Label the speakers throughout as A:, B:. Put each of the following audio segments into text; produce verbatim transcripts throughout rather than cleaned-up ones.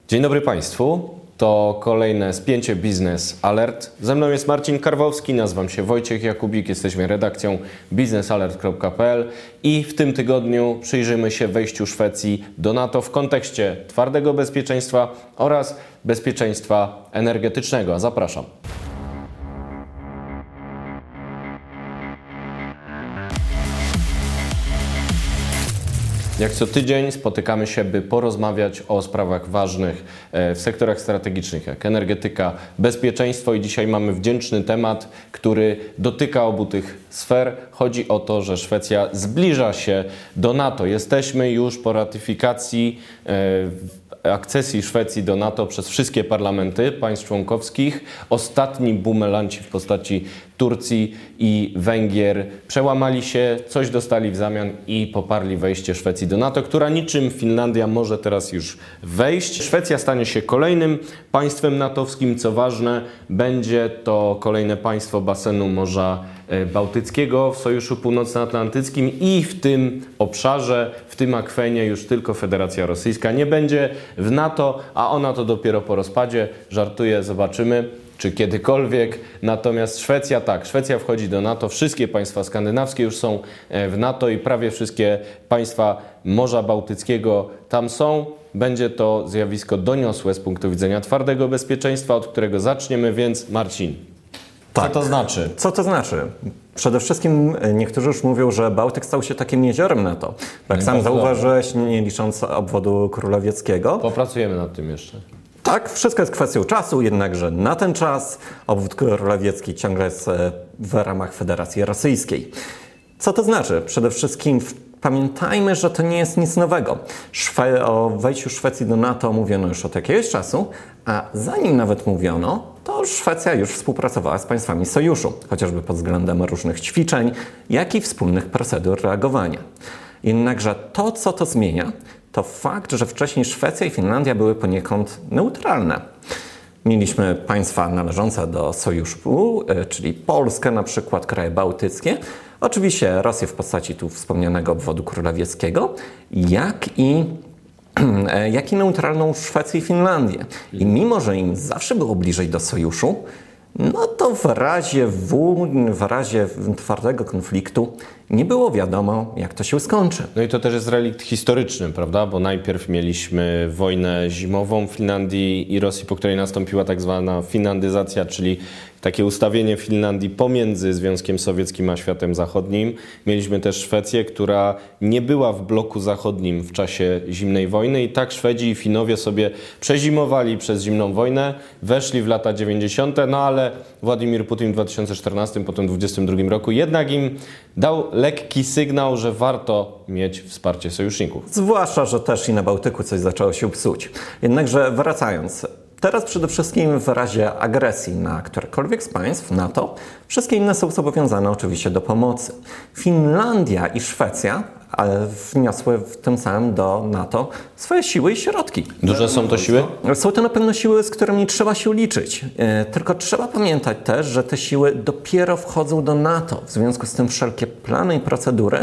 A: Dzień dobry Państwu. To kolejne spięcie Biznes Alert. Ze mną jest Marcin Karwowski, nazywam się Wojciech Jakubik, jesteśmy redakcją biznes alert kropka p l i w tym tygodniu przyjrzymy się wejściu Szwecji do NATO w kontekście twardego bezpieczeństwa oraz bezpieczeństwa energetycznego. Zapraszam. Jak co tydzień spotykamy się, by porozmawiać o sprawach ważnych w sektorach strategicznych, jak energetyka, bezpieczeństwo i dzisiaj mamy wdzięczny temat, który dotyka obu tych sfer. Chodzi o to, że Szwecja zbliża się do NATO. Jesteśmy już po ratyfikacji akcesji Szwecji do NATO przez wszystkie parlamenty państw członkowskich. Ostatni bumelanci w postaci Turcji i Węgier przełamali się, coś dostali w zamian i poparli wejście Szwecji do NATO, która niczym Finlandia może teraz już wejść. Szwecja stanie się kolejnym państwem natowskim. Co ważne, będzie to kolejne państwo basenu Morza Bałtyckiego w Sojuszu Północnoatlantyckim i w tym obszarze, w tym akwenie już tylko Federacja Rosyjska nie będzie w NATO, a ona to dopiero po rozpadzie. Żartuję, zobaczymy, czy kiedykolwiek. Natomiast Szwecja, tak, Szwecja wchodzi do NATO. Wszystkie państwa skandynawskie już są w NATO i prawie wszystkie państwa Morza Bałtyckiego tam są. Będzie to zjawisko doniosłe z punktu widzenia twardego bezpieczeństwa, od którego zaczniemy, więc Marcin. Co
B: Tak.
A: to znaczy?
B: Co to znaczy? Przede wszystkim niektórzy już mówią, że Bałtyk stał się takim jeziorem NATO. Jak sam zauważyłeś, nie licząc obwodu królewieckiego.
A: Popracujemy nad tym jeszcze.
B: Tak, wszystko jest kwestią czasu, jednakże na ten czas obwód królewiecki ciągle jest w ramach Federacji Rosyjskiej. Co to znaczy? Przede wszystkim pamiętajmy, że to nie jest nic nowego. Szwe- o wejściu Szwecji do NATO mówiono już od jakiegoś czasu, a zanim nawet mówiono, to Szwecja już współpracowała z państwami sojuszu, chociażby pod względem różnych ćwiczeń, jak i wspólnych procedur reagowania. Jednakże to, co to zmienia, to fakt, że wcześniej Szwecja i Finlandia były poniekąd neutralne. Mieliśmy państwa należące do sojuszu, czyli Polskę, na przykład kraje bałtyckie, oczywiście Rosję w postaci tu wspomnianego obwodu królewieckiego, jak i, jak i neutralną Szwecję i Finlandię. I mimo, że im zawsze było bliżej do sojuszu, no to w razie W, w razie twardego konfliktu nie było wiadomo, jak to się skończy.
A: No i to też jest relikt historyczny, prawda? Bo najpierw mieliśmy wojnę zimową w Finlandii i Rosji, po której nastąpiła tak zwana finlandyzacja, czyli takie ustawienie Finlandii pomiędzy Związkiem Sowieckim a światem zachodnim. Mieliśmy też Szwecję, która nie była w bloku zachodnim w czasie zimnej wojny i tak Szwedzi i Finowie sobie przezimowali przez zimną wojnę, weszli w lata dziewięćdziesiąte, no ale Władimir Putin w dwa tysiące czternastym, potem dwudziestym drugim roku jednak im dał lekki sygnał, że warto mieć wsparcie sojuszników.
B: Zwłaszcza, że też i na Bałtyku coś zaczęło się psuć. Jednakże wracając, teraz przede wszystkim w razie agresji na którekolwiek z państw NATO, wszystkie inne są zobowiązane oczywiście do pomocy. Finlandia i Szwecja wniosły w tym samym do NATO swoje siły i środki.
A: Duże są to siły?
B: Są to na pewno siły, z którymi trzeba się liczyć. Tylko trzeba pamiętać też, że te siły dopiero wchodzą do NATO. W związku z tym wszelkie plany i procedury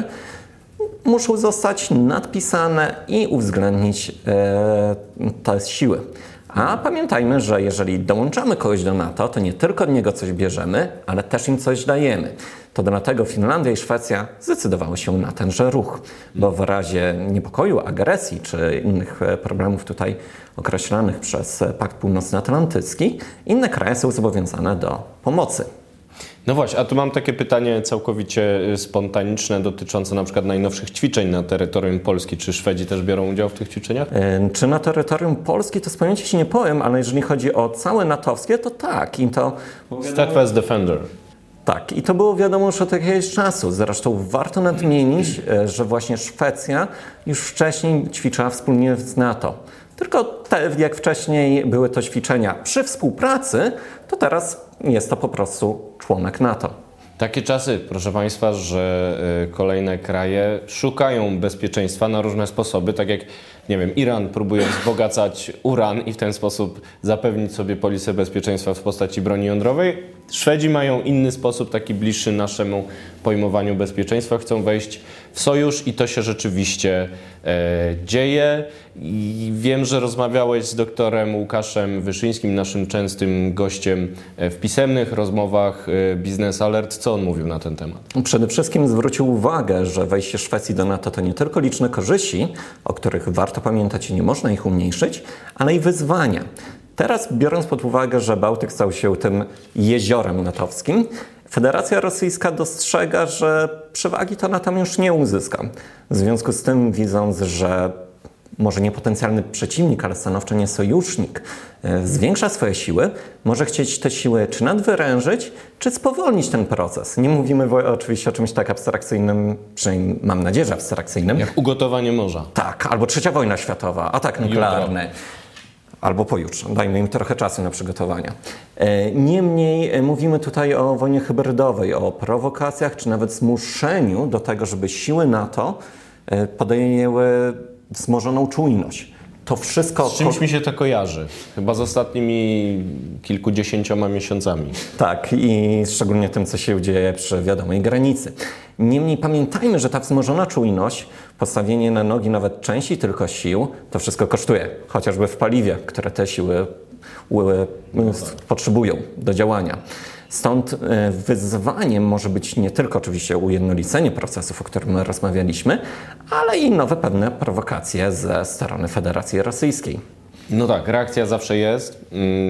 B: muszą zostać nadpisane i uwzględnić e, te siły. A pamiętajmy, że jeżeli dołączamy kogoś do NATO, to nie tylko od niego coś bierzemy, ale też im coś dajemy. To dlatego Finlandia i Szwecja zdecydowały się na tenże ruch, bo w razie niepokoju, agresji czy innych problemów tutaj określanych przez Pakt Północnoatlantycki, inne kraje są zobowiązane do pomocy.
A: No właśnie, a tu mam takie pytanie całkowicie spontaniczne dotyczące na przykład najnowszych ćwiczeń na terytorium Polski. Czy Szwedzi też biorą udział w tych ćwiczeniach?
B: Yy, czy na terytorium Polski, to z pamięci się nie powiem, ale jeżeli chodzi o całe natowskie, to tak. I to
A: Steadfast Defender.
B: Tak, i to było wiadomo już od jakiegoś czasu. Zresztą warto nadmienić, że właśnie Szwecja już wcześniej ćwiczyła wspólnie z NATO. Tylko te, jak wcześniej były to ćwiczenia przy współpracy, to teraz jest to po prostu członek NATO.
A: Takie czasy, proszę Państwa, że kolejne kraje szukają bezpieczeństwa na różne sposoby, tak jak, nie wiem, Iran próbuje wzbogacać uran i w ten sposób zapewnić sobie polisę bezpieczeństwa w postaci broni jądrowej. Szwedzi mają inny sposób, taki bliższy naszemu pojmowaniu bezpieczeństwa. Chcą wejść w sojusz i to się rzeczywiście e, dzieje. I wiem, że rozmawiałeś z doktorem Łukaszem Wyszyńskim, naszym częstym gościem w pisemnych rozmowach Business Alert. Co on mówił na ten temat?
B: Przede wszystkim zwrócił uwagę, że wejście Szwecji do NATO to nie tylko liczne korzyści, o których warto pamiętać i nie można ich umniejszyć, ale i wyzwania. Teraz, biorąc pod uwagę, że Bałtyk stał się tym jeziorem natowskim, Federacja Rosyjska dostrzega, że przewagi to na tam już nie uzyska. W związku z tym, widząc, że może nie potencjalny przeciwnik, ale stanowczo nie sojusznik, zwiększa swoje siły, może chcieć te siły czy nadwyrężyć, czy spowolnić ten proces. Nie mówimy oczywiście o czymś tak abstrakcyjnym, przynajmniej mam nadzieję, że abstrakcyjnym.
A: Jak ugotowanie morza.
B: Tak, albo trzecia wojna światowa, atak nuklearny. Jutro. Albo pojutrze. Dajmy im trochę czasu na przygotowania. Niemniej mówimy tutaj o wojnie hybrydowej, o prowokacjach, czy nawet zmuszeniu do tego, żeby siły NATO podejęły wzmożoną czujność. To wszystko...
A: Z czymś mi się to kojarzy. Chyba z ostatnimi kilkudziesięcioma miesiącami.
B: Tak, i szczególnie tym, co się dzieje przy wiadomej granicy. Niemniej pamiętajmy, że ta wzmożona czujność, postawienie na nogi nawet części tylko sił, to wszystko kosztuje. Chociażby w paliwie, które te siły potrzebują do działania. Stąd wyzwaniem może być nie tylko oczywiście ujednolicenie procesów, o których my rozmawialiśmy, ale i nowe pewne prowokacje ze strony Federacji Rosyjskiej.
A: No tak, reakcja zawsze jest.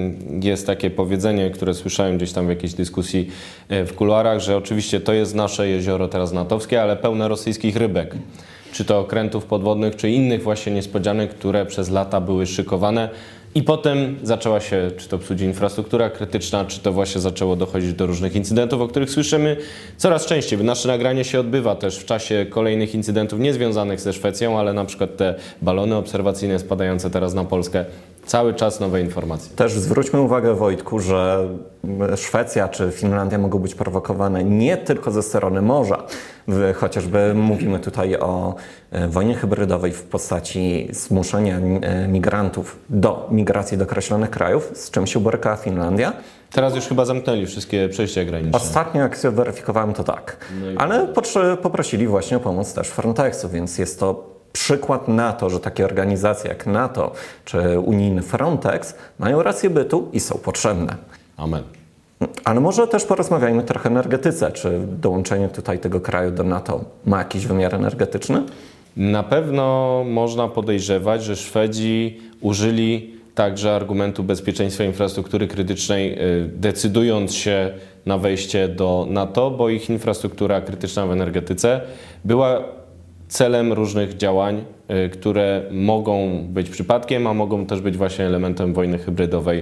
A: Jest takie powiedzenie, które słyszałem gdzieś tam w jakiejś dyskusji w kuluarach, że oczywiście to jest nasze jezioro teraz natowskie, ale pełne rosyjskich rybek. Czy to okrętów podwodnych, czy innych właśnie niespodzianek, które przez lata były szykowane. I potem zaczęła się, czy to psuć infrastruktura krytyczna, czy to właśnie zaczęło dochodzić do różnych incydentów, o których słyszymy coraz częściej. Nasze nagranie się odbywa też w czasie kolejnych incydentów niezwiązanych ze Szwecją, ale na przykład te balony obserwacyjne spadające teraz na Polskę. Cały czas nowe informacje.
B: Też zwróćmy uwagę, Wojtku, że Szwecja czy Finlandia mogą być prowokowane nie tylko ze strony morza. Chociażby mówimy tutaj o wojnie hybrydowej w postaci zmuszenia migrantów do migracji do określonych krajów, z czym się boryka Finlandia.
A: Teraz już chyba zamknęli wszystkie przejścia graniczne.
B: Ostatnio, jak weryfikowałem, to tak. No ale poprosili właśnie o pomoc też Frontexu, więc jest to przykład na to, że takie organizacje jak NATO czy unijny Frontex mają rację bytu i są potrzebne.
A: Amen.
B: Ale może też porozmawiajmy trochę o energetyce. Czy dołączenie tutaj tego kraju do NATO ma jakiś wymiar energetyczny?
A: Na pewno można podejrzewać, że Szwedzi użyli także argumentu bezpieczeństwa infrastruktury krytycznej, decydując się na wejście do NATO, bo ich infrastruktura krytyczna w energetyce była celem różnych działań, które mogą być przypadkiem, a mogą też być właśnie elementem wojny hybrydowej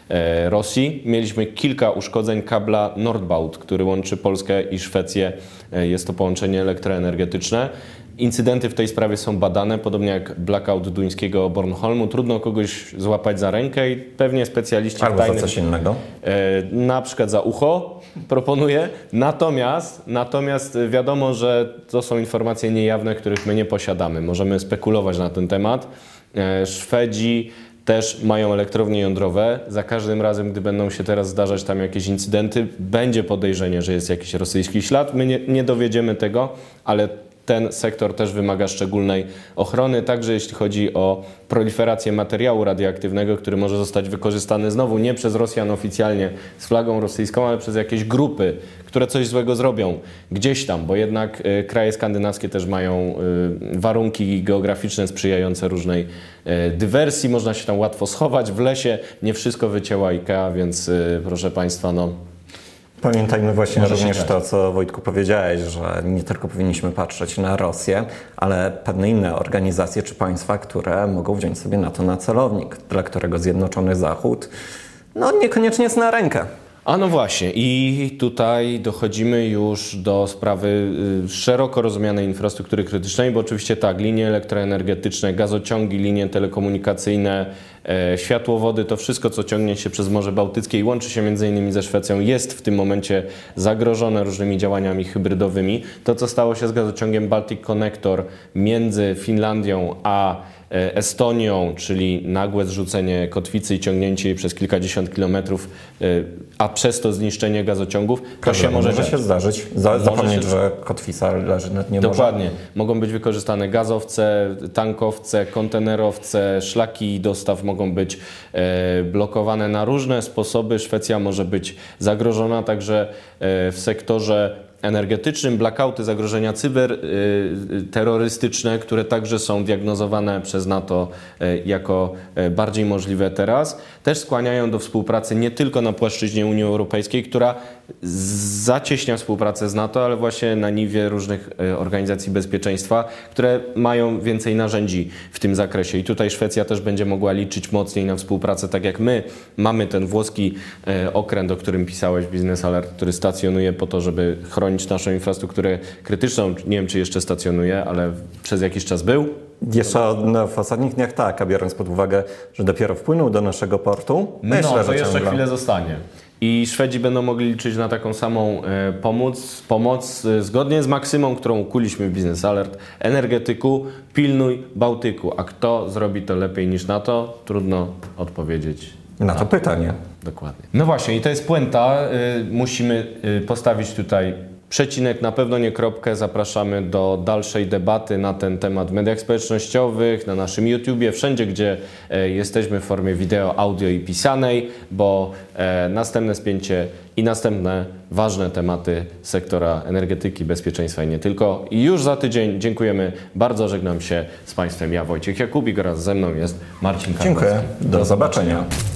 A: Rosji. Mieliśmy kilka uszkodzeń kabla Nordbaut, który łączy Polskę i Szwecję. Jest to połączenie elektroenergetyczne. Incydenty w tej sprawie są badane, podobnie jak blackout duńskiego Bornholmu. Trudno kogoś złapać za rękę i pewnie specjaliści
B: albo
A: w tajnych,
B: za coś innego.
A: E, na przykład za ucho proponuję. Natomiast, natomiast wiadomo, że to są informacje niejawne, których my nie posiadamy. Możemy spekulować na ten temat. E, Szwedzi też mają elektrownie jądrowe. Za każdym razem, gdy będą się teraz zdarzać tam jakieś incydenty, będzie podejrzenie, że jest jakiś rosyjski ślad. My nie, nie dowiedziemy tego, ale ten sektor też wymaga szczególnej ochrony, także jeśli chodzi o proliferację materiału radioaktywnego, który może zostać wykorzystany znowu nie przez Rosjan oficjalnie z flagą rosyjską, ale przez jakieś grupy, które coś złego zrobią gdzieś tam, bo jednak y, kraje skandynawskie też mają y, warunki geograficzne sprzyjające różnej y, dywersji. Można się tam łatwo schować w lesie, nie wszystko wycięła IKEA, więc y, proszę Państwa, no...
B: Pamiętajmy właśnie
A: Może
B: również to, co Wojtku powiedziałeś, że nie tylko powinniśmy patrzeć na Rosję, ale pewne inne organizacje czy państwa, które mogą wziąć sobie na to na celownik, dla którego Zjednoczony Zachód no niekoniecznie jest na rękę.
A: A no właśnie i tutaj dochodzimy już do sprawy szeroko rozumianej infrastruktury krytycznej, bo oczywiście tak, linie elektroenergetyczne, gazociągi, linie telekomunikacyjne, e, światłowody, to wszystko, co ciągnie się przez Morze Bałtyckie i łączy się między innymi ze Szwecją, jest w tym momencie zagrożone różnymi działaniami hybrydowymi. To, co stało się z gazociągiem Baltic Connector między Finlandią a Estonią, czyli nagłe zrzucenie kotwicy i ciągnięcie jej przez kilkadziesiąt kilometrów, a przez to zniszczenie gazociągów, to się może,
B: może się zdarzyć. Za, zapomnieć, się... że kotwica leży na dnie morza.
A: Dokładnie. Mogą być wykorzystane gazowce, tankowce, kontenerowce, szlaki dostaw mogą być blokowane na różne sposoby. Szwecja może być zagrożona także w sektorze energetycznym, blackouty, zagrożenia cyberterrorystyczne, które także są diagnozowane przez NATO jako bardziej możliwe teraz, też skłaniają do współpracy nie tylko na płaszczyźnie Unii Europejskiej, która zacieśnia współpracę z NATO, ale właśnie na niwie różnych organizacji bezpieczeństwa, które mają więcej narzędzi w tym zakresie. I tutaj Szwecja też będzie mogła liczyć mocniej na współpracę, tak jak my mamy ten włoski okręt, o którym pisałeś, Business Alert, który stacjonuje po to, żeby chronić naszą infrastrukturę krytyczną. Nie wiem, czy jeszcze stacjonuje, ale przez jakiś czas był.
B: Jeszcze no, w ostatnich dniach tak, a biorąc pod uwagę, że dopiero wpłynął do naszego portu,
A: no,
B: myślę,
A: to
B: że
A: jeszcze
B: ciągle...
A: chwilę zostanie. I Szwedzi będą mogli liczyć na taką samą e, pomoc, pomoc e, zgodnie z maksymą, którą ukuliśmy w Business Alert. Energetyku, pilnuj Bałtyku. A kto zrobi to lepiej niż NATO? Trudno odpowiedzieć.
B: Na to pytanie.
A: Dokładnie. No właśnie, i to jest puenta. E, musimy e, postawić tutaj przecinek, na pewno nie kropkę. Zapraszamy do dalszej debaty na ten temat w mediach społecznościowych, na naszym YouTubie, wszędzie, gdzie e, jesteśmy w formie wideo, audio i pisanej, bo e, następne spięcie i następne ważne tematy sektora energetyki, bezpieczeństwa i nie tylko. I już za tydzień dziękujemy bardzo, żegnam się z Państwem. Ja, Wojciech Jakubik, oraz ze mną jest Marcin Karnowski.
B: Dziękuję. Do, do zobaczenia. zobaczenia.